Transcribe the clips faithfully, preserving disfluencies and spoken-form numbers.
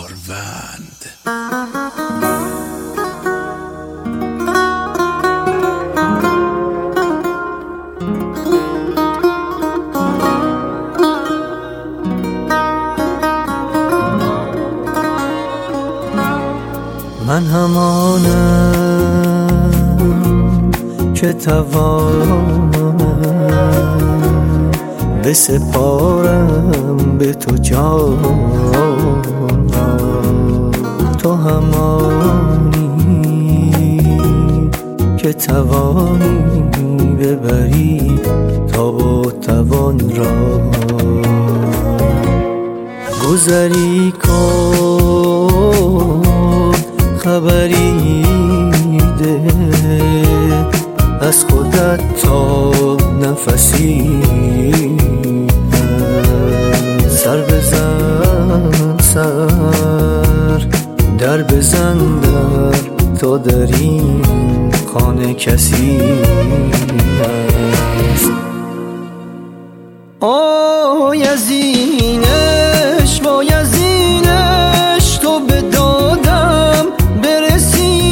کاروند. من همانم که توانم بسپارم به تو جان، تو همانی که توانی ببری تا با توان را گذری کن، خبری ده از خودت تا نفسی، سر بزن سر در بزن در تا در این خانه کسی است. آی از این عشق وای از این عشق تو به دادم برسی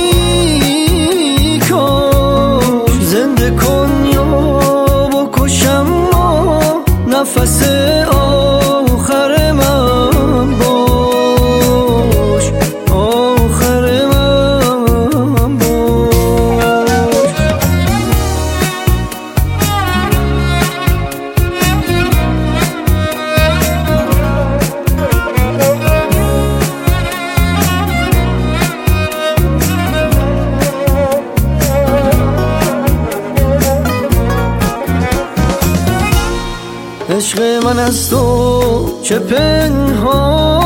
کن، زنده کن یا بکشم ما نفس آخر من باش، آخر من باش. عشق من از تو چه پنهان